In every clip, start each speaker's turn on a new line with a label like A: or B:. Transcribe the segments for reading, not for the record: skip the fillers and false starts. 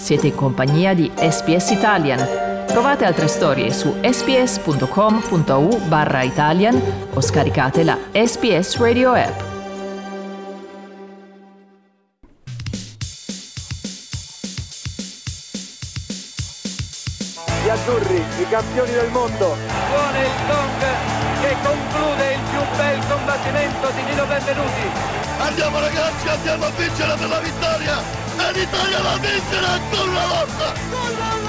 A: Siete in compagnia di SPS Italian. Trovate altre storie su sps.com.au/Italian o scaricate la SPS Radio app.
B: Gli azzurri, i campioni del mondo.
C: Suona il gong che conclude il più bel combattimento di Nino Benvenuti.
D: Andiamo ragazzi, andiamo a vincere per la vittoria! E l'Italia va a vincere ancora una volta! Gol!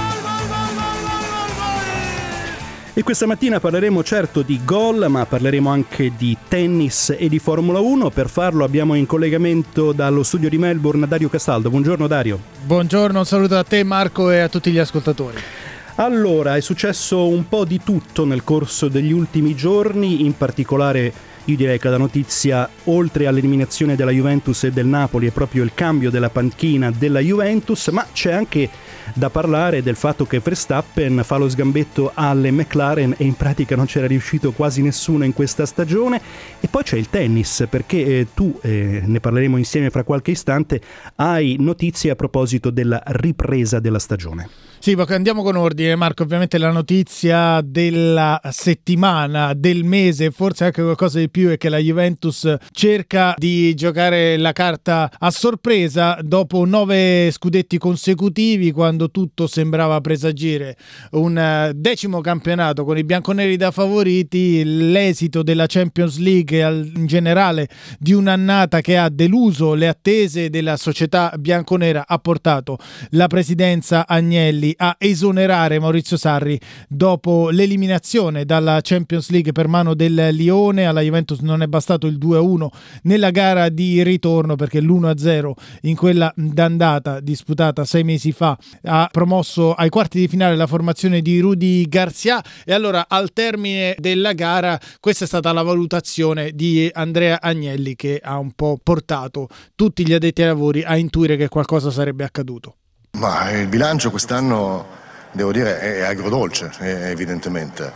E: E questa mattina parleremo certo di gol, ma parleremo anche di tennis e di Formula 1. Per farlo abbiamo in collegamento dallo studio di Melbourne Dario Castaldo. Buongiorno Dario.
F: Buongiorno, un saluto a te Marco e a tutti gli ascoltatori.
E: Allora, è successo un po' di tutto nel corso degli ultimi giorni, in particolare io direi che la notizia, oltre all'eliminazione della Juventus e del Napoli, è proprio il cambio della panchina della Juventus, ma c'è anche da parlare del fatto che Verstappen fa lo sgambetto alle McLaren e in pratica non c'era riuscito quasi nessuno in questa stagione. E poi c'è il tennis, perché tu, ne parleremo insieme fra qualche istante, hai notizie a proposito della ripresa della stagione.
F: Sì, perché andiamo con ordine Marco. Ovviamente la notizia della settimana, del mese, forse anche qualcosa di più, è che la Juventus cerca di giocare la carta a sorpresa dopo 9 scudetti consecutivi, quando tutto sembrava presagire un 10° campionato con i bianconeri da favoriti. L'esito della Champions League in generale di un'annata che ha deluso le attese della società bianconera ha portato la presidenza Agnelli a esonerare Maurizio Sarri dopo l'eliminazione dalla Champions League per mano del Lione. Alla Juventus non è bastato il 2-1 nella gara di ritorno, perché l'1-0 in quella d'andata disputata 6 mesi fa ha promosso ai quarti di finale la formazione di Rudy Garcia. E allora, al termine della gara, questa è stata la valutazione di Andrea Agnelli, che ha un po' portato tutti gli addetti ai lavori a intuire che qualcosa sarebbe accaduto.
D: Ma il bilancio quest'anno, devo dire, è agrodolce, evidentemente.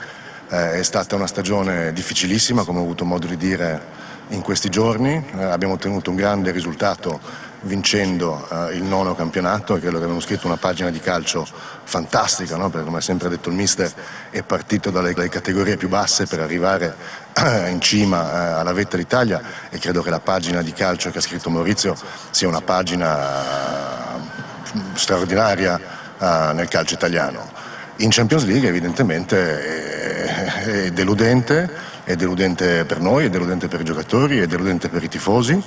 D: È stata una stagione difficilissima, come ho avuto modo di dire in questi giorni. Abbiamo ottenuto un grande risultato vincendo il 9° campionato, e credo che abbiamo scritto una pagina di calcio fantastica, no? Perché, come ha sempre detto il mister, è partito dalle categorie più basse per arrivare in cima alla vetta d'Italia, e credo che la pagina di calcio che ha scritto Maurizio sia una pagina straordinaria nel calcio italiano. In Champions League evidentemente è deludente per noi, è deludente per i giocatori, è deludente per i tifosi,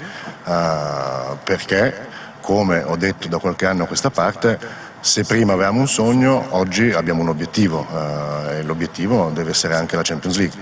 D: perché, come ho detto da qualche anno a questa parte, se prima avevamo un sogno, oggi abbiamo un obiettivo, e l'obiettivo deve essere anche la Champions League.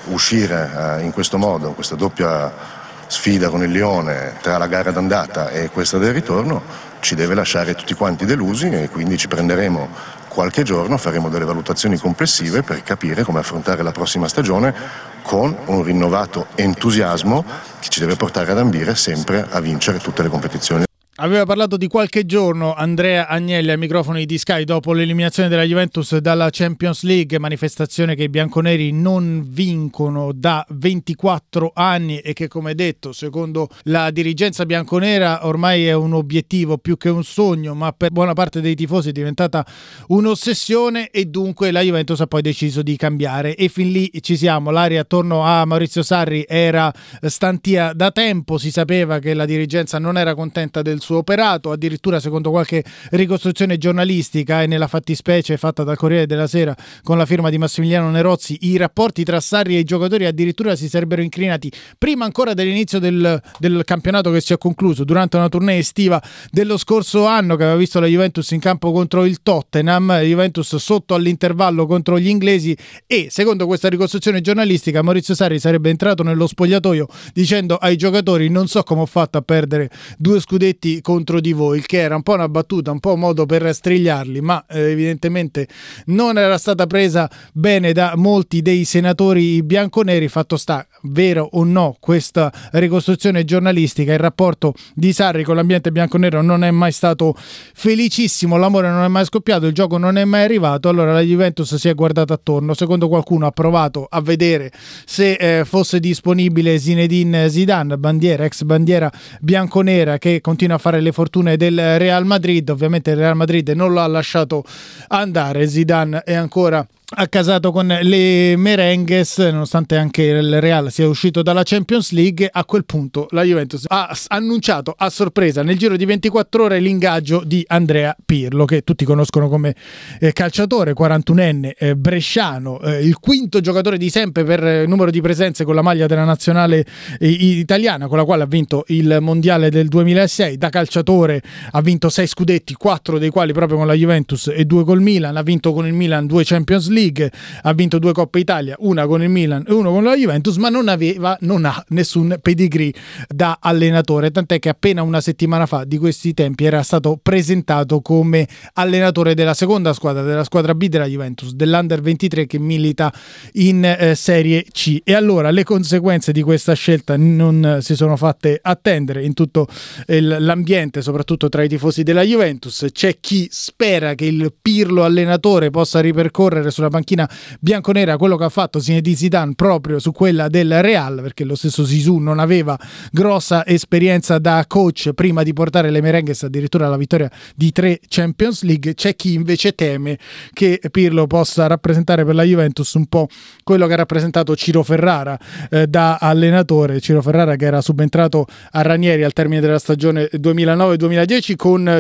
D: Uscire in questo modo, in questa doppia sfida con il Lione, tra la gara d'andata e questa del ritorno, ci deve lasciare tutti quanti delusi, e quindi ci prenderemo qualche giorno, faremo delle valutazioni complessive per capire come affrontare la prossima stagione con un rinnovato entusiasmo che ci deve portare ad ambire sempre a vincere tutte le competizioni.
F: Aveva parlato di qualche giorno Andrea Agnelli ai microfoni di Sky dopo l'eliminazione della Juventus dalla Champions League, manifestazione che i bianconeri non vincono da 24 anni e che, come detto, secondo la dirigenza bianconera ormai è un obiettivo più che un sogno, ma per buona parte dei tifosi è diventata un'ossessione, e dunque la Juventus ha poi deciso di cambiare, e fin lì ci siamo. L'aria attorno a Maurizio Sarri era stantia da tempo, si sapeva che la dirigenza non era contenta del suo operato, addirittura secondo qualche ricostruzione giornalistica e nella fattispecie fatta dal Corriere della Sera con la firma di Massimiliano Nerozzi, i rapporti tra Sarri e i giocatori addirittura si sarebbero incrinati prima ancora dell'inizio del campionato che si è concluso, durante una tournée estiva dello scorso anno che aveva visto la Juventus in campo contro il Tottenham, la Juventus sotto all'intervallo contro gli inglesi, e secondo questa ricostruzione giornalistica Maurizio Sarri sarebbe entrato nello spogliatoio dicendo ai giocatori: non so come ho fatto a perdere 2 scudetti contro di voi, il che era un po' una battuta, un po' un modo per strigliarli, ma evidentemente non era stata presa bene da molti dei senatori bianconeri. Fatto sta, vero o no questa ricostruzione giornalistica, il rapporto di Sarri con l'ambiente bianconero non è mai stato felicissimo, l'amore non è mai scoppiato, il gioco non è mai arrivato. Allora la Juventus si è guardata attorno, secondo qualcuno ha provato a vedere se fosse disponibile Zinedine Zidane, ex bandiera bianconera, che continua a fare le fortune del Real Madrid. Ovviamente il Real Madrid non l'ha lasciato andare, Zidane è ancora accasato con le merengues, nonostante anche il Real sia uscito dalla Champions League. A quel punto la Juventus ha annunciato a sorpresa nel giro di 24 ore l'ingaggio di Andrea Pirlo, che tutti conoscono come calciatore, 41enne bresciano, il quinto giocatore di sempre per numero di presenze con la maglia della nazionale italiana, con la quale ha vinto il mondiale del 2006. Da calciatore ha vinto 6 scudetti, 4 dei quali proprio con la Juventus e 2 col Milan. Ha vinto con il Milan 2 Champions League, ha vinto 2 Coppa Italia, una con il Milan e uno con la Juventus, ma non ha nessun pedigree da allenatore, tant'è che appena una settimana fa di questi tempi era stato presentato come allenatore della seconda squadra, della squadra B della Juventus, dell'Under 23 che milita in Serie C. E allora le conseguenze di questa scelta non si sono fatte attendere in tutto l'ambiente, soprattutto tra i tifosi della Juventus. C'è chi spera che il Pirlo allenatore possa ripercorrere sulla panchina bianconera quello che ha fatto Zinedine Zidane proprio su quella del Real, perché lo stesso Zizou non aveva grossa esperienza da coach prima di portare le merengues addirittura alla vittoria di 3 Champions League. C'è chi invece teme che Pirlo possa rappresentare per la Juventus un po' quello che ha rappresentato Ciro Ferrara da allenatore. Ciro Ferrara che era subentrato a Ranieri al termine della stagione 2009-2010 con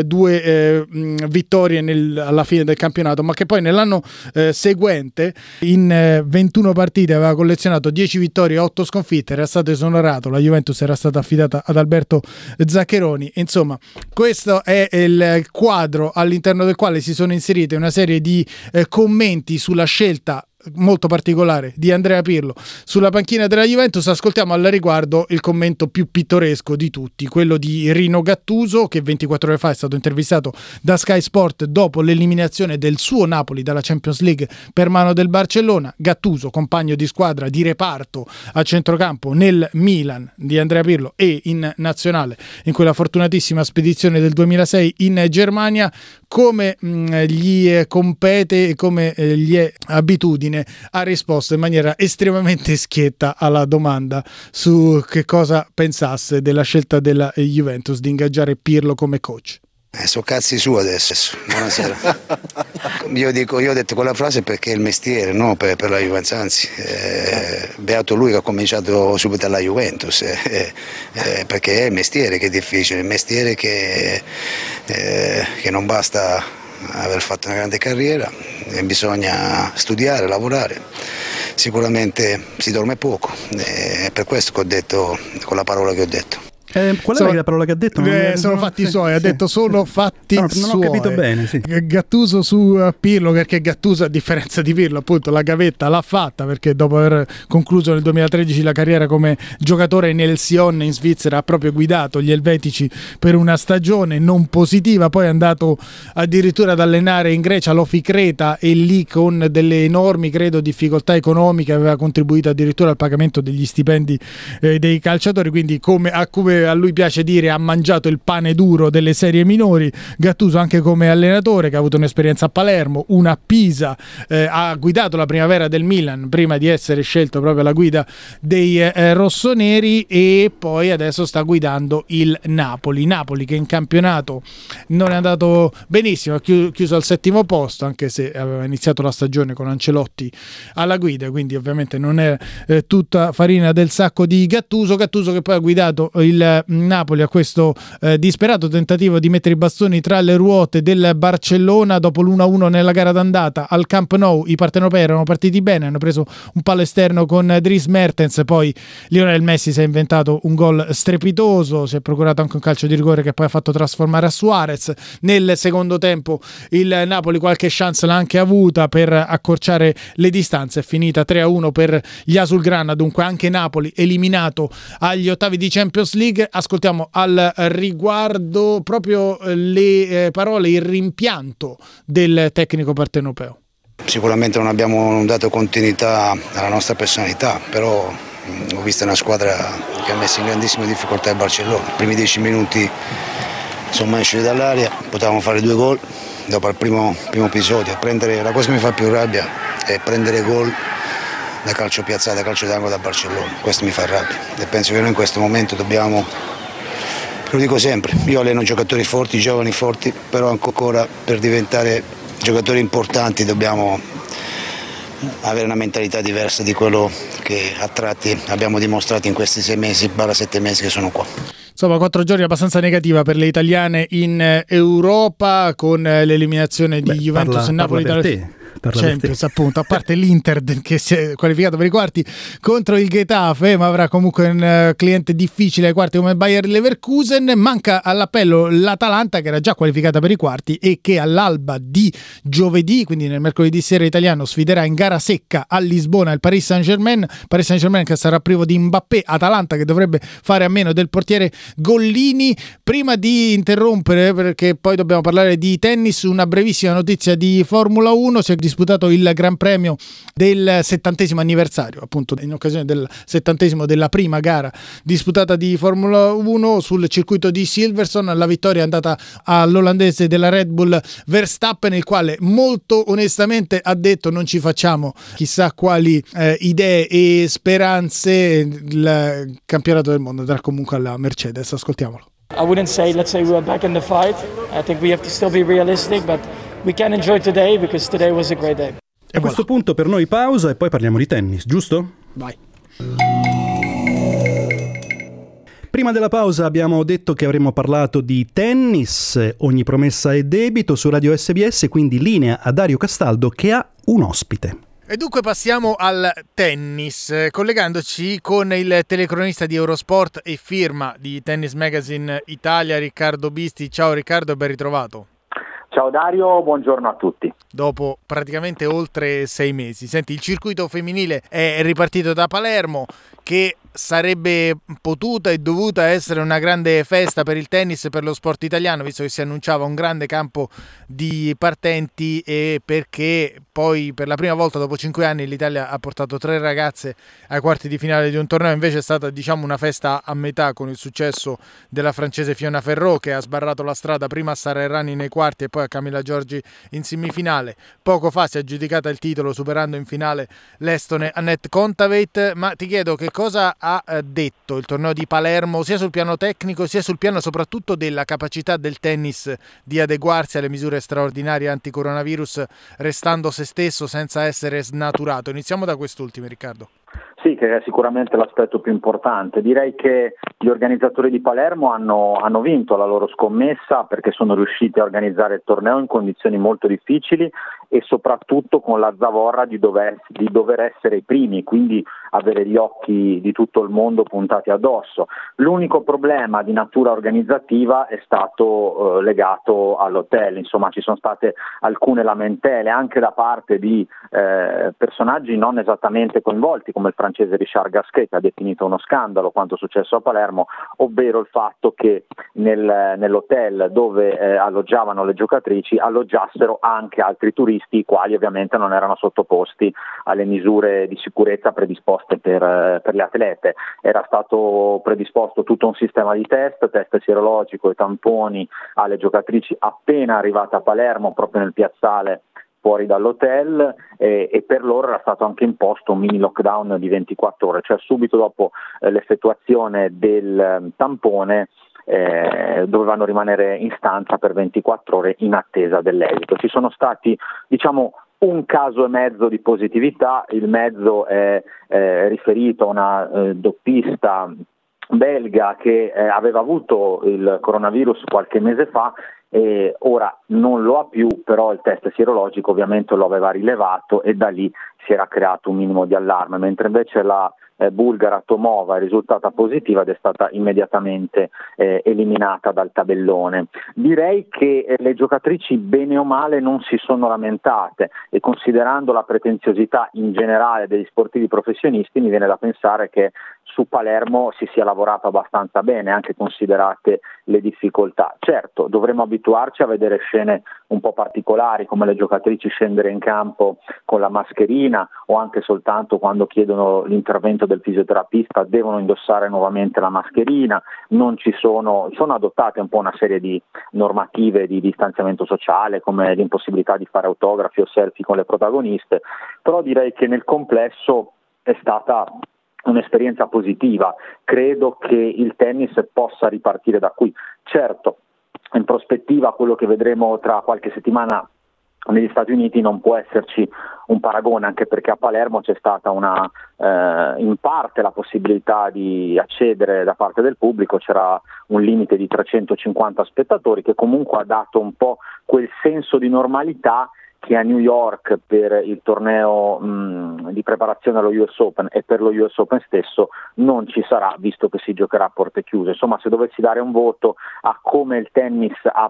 F: 2 vittorie alla fine del campionato, ma che poi nell'anno seguente in 21 partite aveva collezionato 10 vittorie e 8 sconfitte, era stato esonerato, la Juventus era stata affidata ad Alberto Zaccheroni. Insomma, questo è il quadro all'interno del quale si sono inserite una serie di commenti sulla scelta molto particolare di Andrea Pirlo sulla panchina della Juventus. Ascoltiamo al riguardo il commento più pittoresco di tutti, quello di Rino Gattuso, che 24 ore fa è stato intervistato da Sky Sport dopo l'eliminazione del suo Napoli dalla Champions League per mano del Barcellona. Gattuso, compagno di squadra, di reparto a centrocampo nel Milan di Andrea Pirlo e in nazionale in quella fortunatissima spedizione del 2006 in Germania, come gli compete e come gli è abitudine, ha risposto in maniera estremamente schietta alla domanda su che cosa pensasse della scelta della Juventus di ingaggiare Pirlo come coach.
G: So cazzi su adesso. Buonasera. Io ho detto quella frase perché è il mestiere, no? Per la Juventus, anzi, beato lui che ha cominciato subito alla Juventus, perché è il mestiere che è difficile, il mestiere che non basta aver fatto una grande carriera, bisogna studiare, lavorare. Sicuramente si dorme poco, è per questo che ho detto quella parola che ho detto.
E: Qual è la parola che ha detto?
F: Sono fatti suoi, ha detto sono fatti suoi.
E: Non ho capito bene, sì.
F: Gattuso su Pirlo, perché Gattuso, a differenza di Pirlo, appunto la gavetta l'ha fatta, perché dopo aver concluso nel 2013 la carriera come giocatore nel Sion in Svizzera ha proprio guidato gli elvetici per una stagione non positiva, poi è andato addirittura ad allenare in Grecia l'Ofi Creta e lì con delle enormi, credo, difficoltà economiche aveva contribuito addirittura al pagamento degli stipendi dei calciatori, quindi come a lui piace dire ha mangiato il pane duro delle serie minori. Gattuso anche come allenatore, che ha avuto un'esperienza a Palermo, una a Pisa, ha guidato la primavera del Milan prima di essere scelto proprio alla guida dei rossoneri, e poi adesso sta guidando il Napoli che in campionato non è andato benissimo, ha chiuso al 7° posto, anche se aveva iniziato la stagione con Ancelotti alla guida, quindi ovviamente non è tutta farina del sacco di Gattuso che poi ha guidato il Napoli a questo disperato tentativo di mettere i bastoni tra le ruote del Barcellona dopo l'1-1 nella gara d'andata al Camp Nou. I partenopei erano partiti bene, hanno preso un palo esterno con Dries Mertens, poi Lionel Messi si è inventato un gol strepitoso, si è procurato anche un calcio di rigore che poi ha fatto trasformare a Suarez. Nel secondo tempo il Napoli qualche chance l'ha anche avuta per accorciare le distanze, è finita 3-1 per gli Azulgrana, dunque anche Napoli eliminato agli ottavi di Champions League. Ascoltiamo al riguardo proprio le parole, il rimpianto del tecnico partenopeo.
G: Sicuramente non abbiamo dato continuità alla nostra personalità, però ho visto una squadra che ha messo in grandissima difficoltà il Barcellona. I primi 10 minuti sono mai usciti dall'aria, potevamo fare 2 gol dopo il primo episodio. La cosa che mi fa più rabbia è prendere gol da calcio piazzato, da calcio d'angolo da Barcellona. Questo mi fa rabbia e penso che noi in questo momento dobbiamo Lo dico sempre, io alleno giocatori forti, giovani forti, però ancora per diventare giocatori importanti dobbiamo avere una mentalità diversa di quello che a tratti abbiamo dimostrato in questi 6 mesi, 7 mesi che sono qua.
F: Insomma, 4 giorni abbastanza negativa per le italiane in Europa, con l'eliminazione di Juventus e Napoli dalla Champions, appunto, a parte l'Inter che si è qualificato per i quarti contro il Getafe, ma avrà comunque un cliente difficile ai quarti come Bayer Leverkusen. Manca all'appello l'Atalanta, che era già qualificata per i quarti e che all'alba di giovedì, quindi nel mercoledì sera italiano, sfiderà in gara secca a Lisbona il Paris Saint-Germain che sarà privo di Mbappé, Atalanta che dovrebbe fare a meno del portiere Gollini. Prima di interrompere, perché poi dobbiamo parlare di tennis, una brevissima notizia di Formula 1. Si è disputato il Gran Premio del 70° anniversario, appunto in occasione del 70° della prima gara disputata di Formula 1 sul circuito di Silverstone. La vittoria è andata all'olandese della Red Bull Verstappen, il quale molto onestamente ha detto: non ci facciamo chissà quali idee e speranze, il campionato del mondo andrà comunque alla Mercedes. Ascoltiamolo.
H: I wouldn't say, let's say, we're back in the fight. I think we have to still be realistic, but we can enjoy today because today was a great day.
E: A questo punto per noi pausa e poi parliamo di tennis, giusto?
F: Vai.
E: Prima della pausa abbiamo detto che avremmo parlato di tennis, ogni promessa è debito, su Radio SBS, quindi linea a Dario Castaldo che ha un ospite.
F: E dunque passiamo al tennis, collegandoci con il telecronista di Eurosport e firma di Tennis Magazine Italia, Riccardo Bisti. Ciao Riccardo e ben ritrovato.
B: Ciao Dario, buongiorno a tutti.
F: Dopo praticamente oltre 6 mesi. Senti, il circuito femminile è ripartito da Palermo, che sarebbe potuta e dovuta essere una grande festa per il tennis e per lo sport italiano, visto che si annunciava un grande campo di partenti, e perché poi per la prima volta dopo 5 anni l'Italia ha portato 3 ragazze ai quarti di finale di un torneo. Invece è stata, diciamo, una festa a metà, con il successo della francese Fiona Ferro, che ha sbarrato la strada prima a Sara Errani nei quarti e poi a Camilla Giorgi in semifinale. Poco fa si è aggiudicata il titolo superando in finale l'estone Annette Kontaveit. Ma ti chiedo, che cosa ha detto il torneo di Palermo, sia sul piano tecnico sia sul piano soprattutto della capacità del tennis di adeguarsi alle misure straordinarie anti-coronavirus, restando se stesso senza essere snaturato? Iniziamo da quest'ultimo, Riccardo.
B: Sì, che è sicuramente l'aspetto più importante. Direi che gli organizzatori di Palermo hanno vinto la loro scommessa, perché sono riusciti a organizzare il torneo in condizioni molto difficili e soprattutto con la zavorra di dover essere i primi, quindi avere gli occhi di tutto il mondo puntati addosso. L'unico problema di natura organizzativa è stato legato all'hotel. Insomma, ci sono state alcune lamentele anche da parte di personaggi non esattamente coinvolti, come il francese Richard Gasquet, che ha definito uno scandalo quanto successo a Palermo, ovvero il fatto che nell'hotel dove alloggiavano le giocatrici alloggiassero anche altri turisti, i quali ovviamente non erano sottoposti alle misure di sicurezza predisposte per le atlete. Era stato predisposto tutto un sistema di test sierologico e tamponi alle giocatrici appena arrivate a Palermo, proprio nel piazzale fuori dall'hotel, e per loro era stato anche imposto un mini lockdown di 24 ore, cioè subito dopo l'effettuazione del tampone dovevano rimanere in stanza per 24 ore in attesa dell'esito. Ci sono stati, diciamo, un caso e mezzo di positività. Il mezzo è riferito a una doppista belga che aveva avuto il coronavirus qualche mese fa e ora non lo ha più, però il test sierologico ovviamente lo aveva rilevato e da lì si era creato un minimo di allarme, mentre invece la bulgara Tomova è risultata positiva ed è stata immediatamente eliminata dal tabellone. Direi che le giocatrici bene o male non si sono lamentate, e considerando la pretenziosità in generale degli sportivi professionisti mi viene da pensare che su Palermo si sia lavorato abbastanza bene, anche considerate le difficoltà. Certo, dovremo abituarci a vedere scene un po' particolari, come le giocatrici scendere in campo con la mascherina, o anche soltanto quando chiedono l'intervento del fisioterapista devono indossare nuovamente la mascherina. Non ci sono adottate un po' una serie di normative di distanziamento sociale, come l'impossibilità di fare autografi o selfie con le protagoniste, però direi che nel complesso è stata un'esperienza positiva. Credo che il tennis possa ripartire da qui. Certo, in prospettiva quello che vedremo tra qualche settimana negli Stati Uniti non può esserci un paragone, anche perché a Palermo c'è stata in parte la possibilità di accedere da parte del pubblico, c'era un limite di 350 spettatori che comunque ha dato un po' quel senso di normalità che a New York per il torneo di preparazione allo US Open e per lo US Open stesso non ci sarà, visto che si giocherà a porte chiuse. Insomma, se dovessi dare un voto a come il tennis ha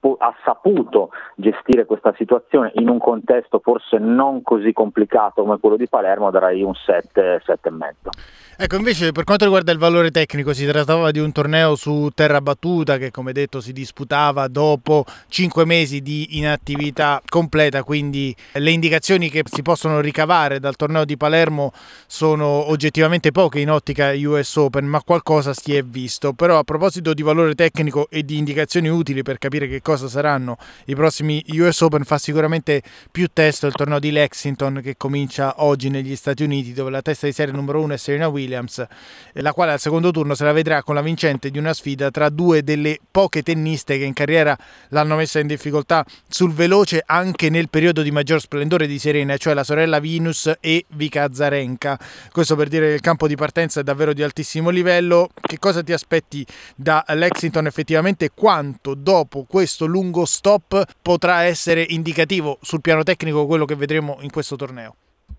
B: saputo gestire questa situazione in un contesto forse non così complicato come quello di Palermo, darei un 7,5.
F: Ecco, invece per quanto riguarda il valore tecnico, si trattava di un torneo su terra battuta che, come detto, si disputava dopo 5 mesi di inattività completa, quindi le indicazioni che si possono ricavare dal torneo di Palermo sono oggettivamente poche in ottica US Open, ma qualcosa si è visto. Però a proposito di valore tecnico e di indicazioni utili per capire che cosa saranno i prossimi US Open, fa sicuramente più testo il torneo di Lexington che comincia oggi negli Stati Uniti, dove la testa di serie numero 1 è Serena Williams, la quale al secondo turno se la vedrà con la vincente di una sfida tra due delle poche tenniste che in carriera l'hanno messa in difficoltà sul veloce anche nel periodo di maggior splendore di Serena, cioè la sorella Venus e Vika Azarenka. Questo per dire che il campo di partenza è davvero di altissimo livello. Che cosa ti aspetti da Lexington effettivamente? Quanto dopo questo lungo stop potrà essere indicativo sul piano tecnico quello che vedremo in questo torneo?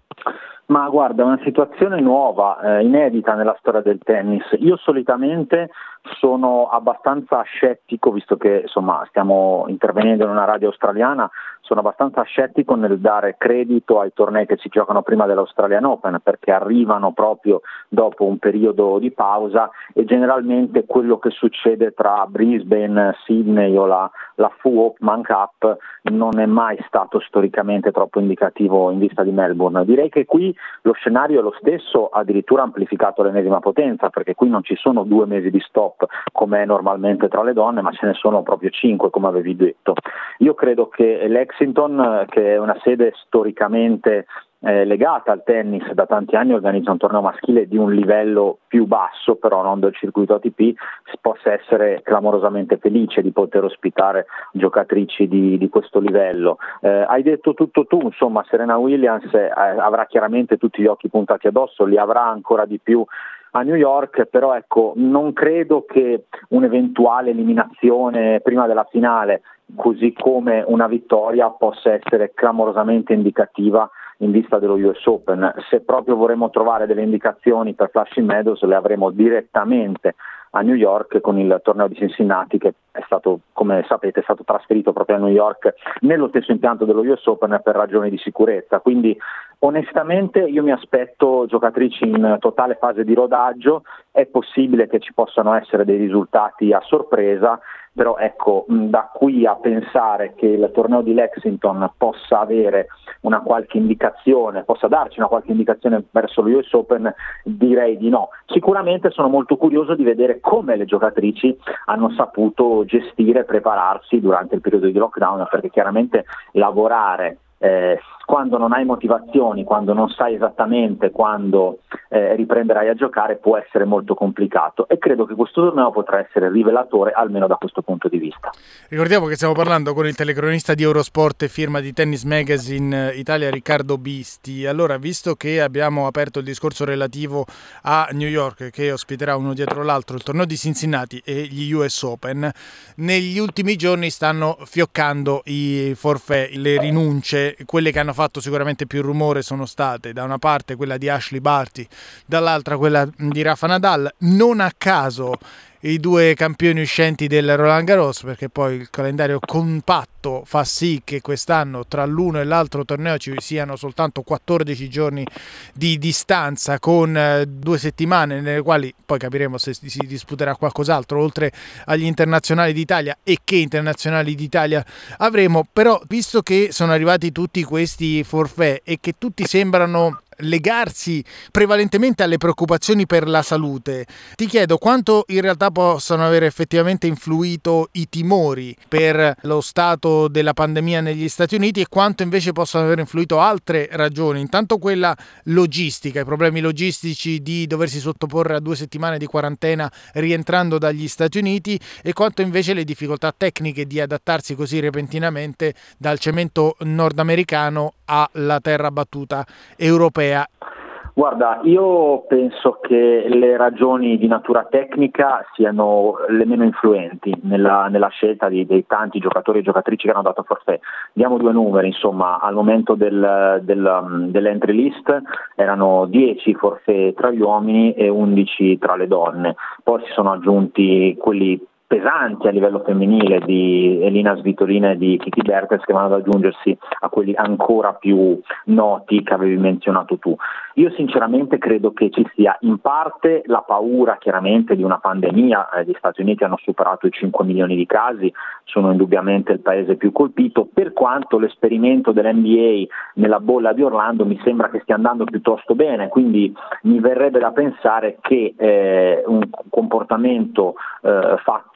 B: Ma guarda, è una situazione nuova, inedita nella storia del tennis. Io solitamente sono abbastanza scettico, visto che insomma stiamo intervenendo in una radio australiana, sono abbastanza scettico nel dare credito ai tornei che si giocano prima dell'Australian Open, perché arrivano proprio dopo un periodo di pausa e generalmente quello che succede tra Brisbane, Sydney o la FU Open Cup non è mai stato storicamente troppo indicativo in vista di Melbourne. Direi che qui lo scenario è lo stesso, addirittura amplificato all'ennesima potenza, perché qui non ci sono 2 mesi di stop come è normalmente tra le donne, ma ce ne sono proprio 5, come avevi detto. Io credo che Lexington, che è una sede storicamente legata al tennis da tanti anni, organizza un torneo maschile di un livello più basso, però non del circuito ATP, possa essere clamorosamente felice di poter ospitare giocatrici di questo livello. Hai detto tutto tu, insomma Serena Williams avrà chiaramente tutti gli occhi puntati addosso, li avrà ancora di più a New York, però ecco, non credo che un'eventuale eliminazione prima della finale, così come una vittoria, possa essere clamorosamente indicativa in vista dello US Open. Se proprio vorremmo trovare delle indicazioni per Flushing Meadows, le avremo direttamente a New York con il torneo di Cincinnati, che è stato, come sapete, è stato trasferito proprio a New York nello stesso impianto dello US Open per ragioni di sicurezza. Quindi onestamente io mi aspetto giocatrici in totale fase di rodaggio. È possibile che ci possano essere dei risultati a sorpresa, però ecco, da qui a pensare che il torneo di Lexington possa avere una qualche indicazione, possa darci una qualche indicazione verso lo US Open, direi di no. Sicuramente sono molto curioso di vedere come le giocatrici hanno saputo gestire e prepararsi durante il periodo di lockdown, perché chiaramente lavorare quando non hai motivazioni, quando non sai esattamente quando riprenderai a giocare, può essere molto complicato, e credo che questo torneo potrà essere rivelatore almeno da questo punto di vista.
F: Ricordiamo che stiamo parlando con il telecronista di Eurosport e firma di Tennis Magazine Italia, Riccardo Bisti. Allora, visto che abbiamo aperto il discorso relativo a New York, che ospiterà uno dietro l'altro il torneo di Cincinnati e gli US Open, negli ultimi giorni stanno fioccando i forfait, le rinunce. Quelle che hanno fatto sicuramente più rumore sono state da una parte quella di Ashley Barty, dall'altra quella di Rafa Nadal. Non a caso i due campioni uscenti del Roland Garros, perché poi il calendario compatto fa sì che quest'anno tra l'uno e l'altro torneo ci siano soltanto 14 giorni di distanza, con 2 settimane nelle quali poi capiremo se si disputerà qualcos'altro oltre agli internazionali d'Italia e che internazionali d'Italia avremo. Però visto che sono arrivati tutti questi forfait e che tutti sembrano legarsi prevalentemente alle preoccupazioni per la salute. Ti chiedo quanto in realtà possano avere effettivamente influito i timori per lo stato della pandemia negli Stati Uniti e quanto invece possano aver influito altre ragioni. Intanto quella logistica, i problemi logistici di doversi sottoporre a 2 settimane di quarantena rientrando dagli Stati Uniti, e quanto invece le difficoltà tecniche di adattarsi così repentinamente dal cemento nordamericano alla terra battuta europea.
B: Guarda, io penso che le ragioni di natura tecnica siano le meno influenti nella scelta dei tanti giocatori e giocatrici che hanno dato forfait. Diamo 2 numeri, insomma, al momento dell'entry list erano 10 forfait tra gli uomini e 11 tra le donne, poi si sono aggiunti quelli pesanti a livello femminile di Elina Svitolina e di Kiki Bertens, che vanno ad aggiungersi a quelli ancora più noti che avevi menzionato tu. Io sinceramente credo che ci sia in parte la paura chiaramente di una pandemia. Gli Stati Uniti hanno superato i 5 milioni di casi, sono indubbiamente il paese più colpito, per quanto l'esperimento dell'NBA nella bolla di Orlando mi sembra che stia andando piuttosto bene, quindi mi verrebbe da pensare che un comportamento fatto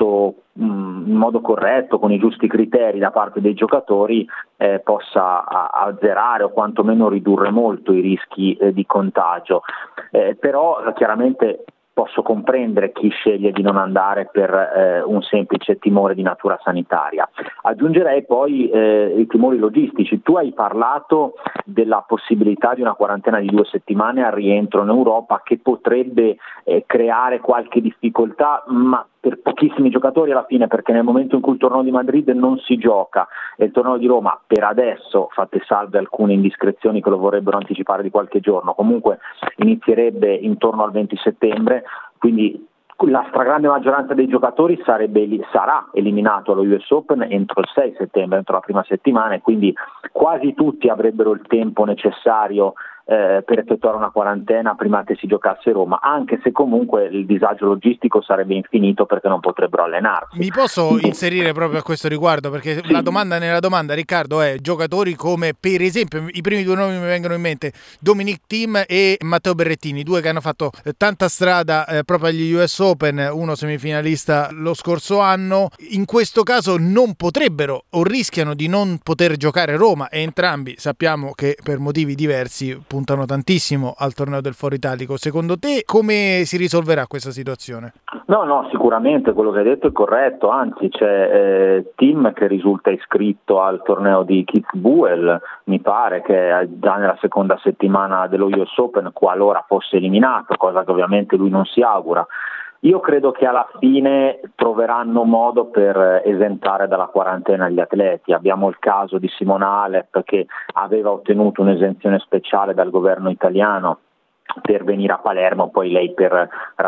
B: in modo corretto, con i giusti criteri da parte dei giocatori, possa azzerare o quantomeno ridurre molto i rischi di contagio. Però chiaramente posso comprendere chi sceglie di non andare per un semplice timore di natura sanitaria. Aggiungerei poi i timori logistici. Tu hai parlato della possibilità di una quarantena di 2 settimane al rientro in Europa, che potrebbe creare qualche difficoltà, ma per pochissimi giocatori alla fine, perché nel momento in cui il torneo di Madrid non si gioca e il torneo di Roma, per adesso, fatte salve alcune indiscrezioni che lo vorrebbero anticipare di qualche giorno, comunque inizierebbe intorno al 20 settembre, quindi la stragrande maggioranza dei giocatori sarà eliminato allo US Open entro il 6 settembre, entro la prima settimana, e quindi quasi tutti avrebbero il tempo necessario per effettuare una quarantena prima che si giocasse Roma, anche se comunque il disagio logistico sarebbe infinito perché non potrebbero allenarsi.
F: Mi posso inserire proprio a questo riguardo, perché sì. La domanda nella domanda, Riccardo, è giocatori come, per esempio, i primi 2 nomi mi vengono in mente, Dominic Thiem e Matteo Berrettini, 2 che hanno fatto tanta strada proprio agli US Open, uno semifinalista lo scorso anno. In questo caso non potrebbero o rischiano di non poter giocare Roma, e entrambi sappiamo che per motivi diversi puntano tantissimo al torneo del Foro Italico. Secondo te come si risolverà questa situazione?
B: No, sicuramente quello che hai detto è corretto, anzi c'è Thiem che risulta iscritto al torneo di Kitzbühel, mi pare, che è già nella seconda settimana dello US Open, qualora fosse eliminato, cosa che ovviamente lui non si augura. Io credo che alla fine troveranno modo per esentare dalla quarantena gli atleti. Abbiamo il caso di Simona Halep, che aveva ottenuto un'esenzione speciale dal governo italiano per venire a Palermo, poi lei per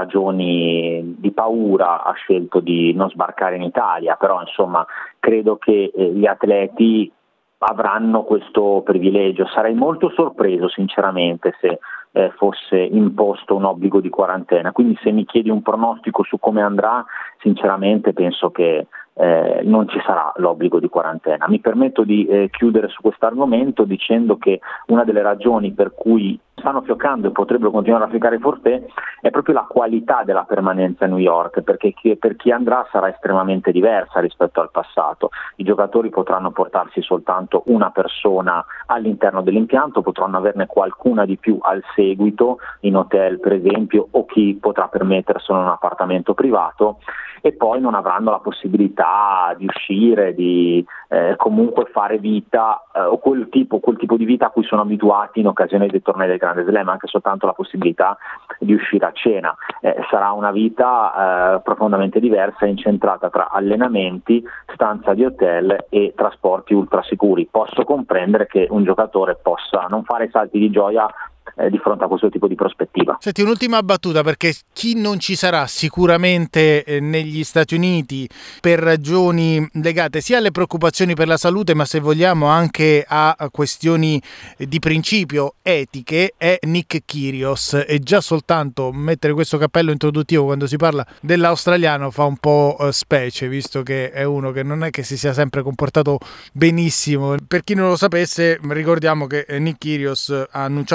B: ragioni di paura ha scelto di non sbarcare in Italia, però insomma credo che gli atleti avranno questo privilegio. Sarei molto sorpreso sinceramente se fosse imposto un obbligo di quarantena, quindi se mi chiedi un pronostico su come andrà, sinceramente penso che non ci sarà l'obbligo di quarantena. Mi permetto di chiudere su questo argomento dicendo che una delle ragioni per cui stanno fioccando e potrebbero continuare a ficcare i forfait è proprio la qualità della permanenza a New York, perché per chi andrà sarà estremamente diversa rispetto al passato. I giocatori potranno portarsi soltanto una persona all'interno dell'impianto, potranno averne qualcuna di più al seguito in hotel per esempio, o chi potrà permetterselo in un appartamento privato, e poi non avranno la possibilità di uscire, di comunque fare vita o quel tipo di vita a cui sono abituati in occasione dei tornei del Grande Slam, anche soltanto la possibilità di uscire a cena. Sarà una vita profondamente diversa, incentrata tra allenamenti, stanza di hotel e trasporti ultra sicuri. Posso comprendere che un giocatore possa non fare salti di gioia di fronte a questo tipo di prospettiva.
F: Senti, un'ultima battuta, perché chi non ci sarà sicuramente negli Stati Uniti per ragioni legate sia alle preoccupazioni per la salute, ma se vogliamo anche a questioni di principio etiche, è Nick Kyrgios, e già soltanto mettere questo cappello introduttivo quando si parla dell'australiano fa un po' specie, visto che è uno che non è che si sia sempre comportato benissimo. Per chi non lo sapesse, ricordiamo che Nick Kyrgios ha annunciato il forfait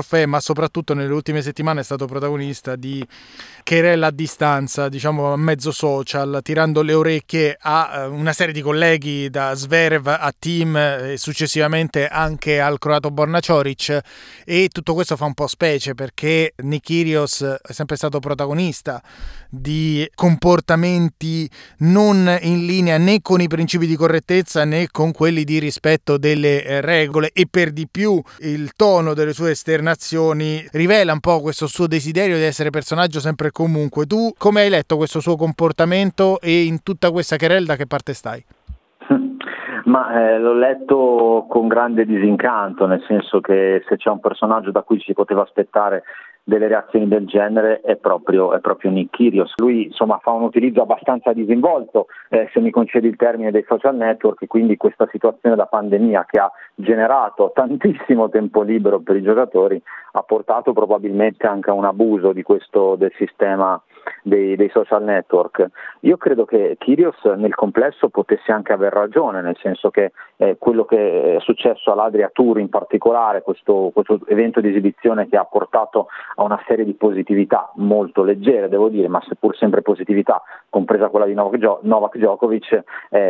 F: playoff, ma soprattutto nelle ultime settimane è stato protagonista di querela a distanza, diciamo a mezzo social, tirando le orecchie a una serie di colleghi, da Zverev a Thiem e successivamente anche al croato Borna Ćorić, e tutto questo fa un po' specie perché Nick Kyrgios è sempre stato protagonista di comportamenti non in linea né con i principi di correttezza né con quelli di rispetto delle regole, e per di più il tono delle sue esternazioni rivela un po' questo suo desiderio di essere personaggio sempre e comunque. Tu come hai letto questo suo comportamento e in tutta questa querela da che parte stai?
B: Ma l'ho letto con grande disincanto, nel senso che se c'è un personaggio da cui ci si poteva aspettare delle reazioni del genere è proprio Nick Kyrgios. Lui insomma fa un utilizzo abbastanza disinvolto, se mi concedi il termine, dei social network, e quindi questa situazione da pandemia che ha generato tantissimo tempo libero per i giocatori ha portato probabilmente anche a un abuso del sistema dei social network. Io credo che Kyrgios nel complesso potesse anche aver ragione, nel senso che quello che è successo all'Adria Tour in particolare, questo evento di esibizione che ha portato a una serie di positività molto leggere, devo dire, ma seppur sempre positività, compresa quella di Novak Djokovic,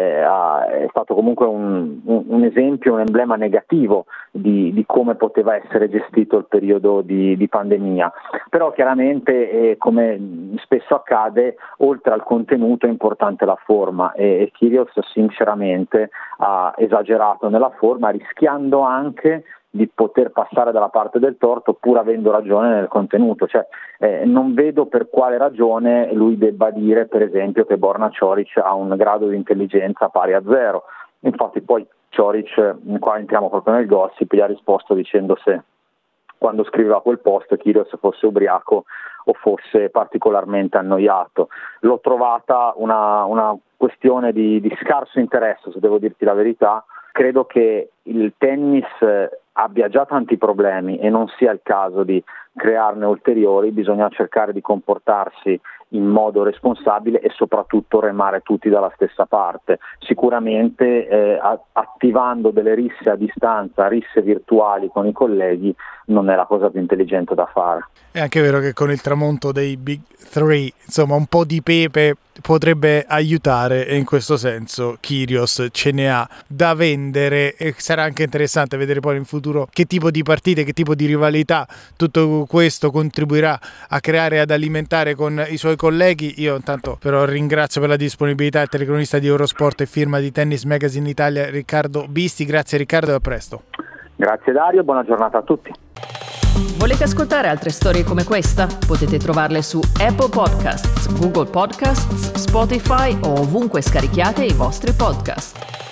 B: è stato comunque un esempio, un emblema negativo di come poteva essere gestito il periodo di pandemia. Però chiaramente, come spesso accade, oltre al contenuto è importante la forma, e Kyrgios sinceramente ha esagerato nella forma, rischiando anche di poter passare dalla parte del torto pur avendo ragione nel contenuto. Non vedo per quale ragione lui debba dire per esempio che Borna Ćorić ha un grado di intelligenza pari a 0. Infatti poi Ćorić, qua entriamo proprio nel gossip, gli ha risposto dicendo se quando scriveva quel post Kyrgios fosse ubriaco o fosse particolarmente annoiato. L'ho trovata una questione di scarso interesse, se devo dirti la verità. Credo che il tennis abbia già tanti problemi e non sia il caso di crearne ulteriori. Bisogna cercare di comportarsi in modo responsabile e soprattutto remare tutti dalla stessa parte. Sicuramente attivando delle risse a distanza, risse virtuali con i colleghi, non è la cosa più intelligente da fare.
F: È anche vero che con il tramonto dei Big Three, insomma, un po' di pepe potrebbe aiutare, e in questo senso Kyrgios ce ne ha da vendere, e sarà anche interessante vedere poi in futuro che tipo di partite, che tipo di rivalità tutto questo contribuirà a creare e ad alimentare con i suoi colleghi. Io intanto però ringrazio per la disponibilità il telecronista di Eurosport e firma di Tennis Magazine Italia Riccardo Bisti. Grazie Riccardo e a presto.
B: Grazie Dario, buona giornata a tutti.
A: Volete ascoltare altre storie come questa? Potete trovarle su Apple Podcasts, Google Podcasts, Spotify o ovunque scarichiate i vostri podcast.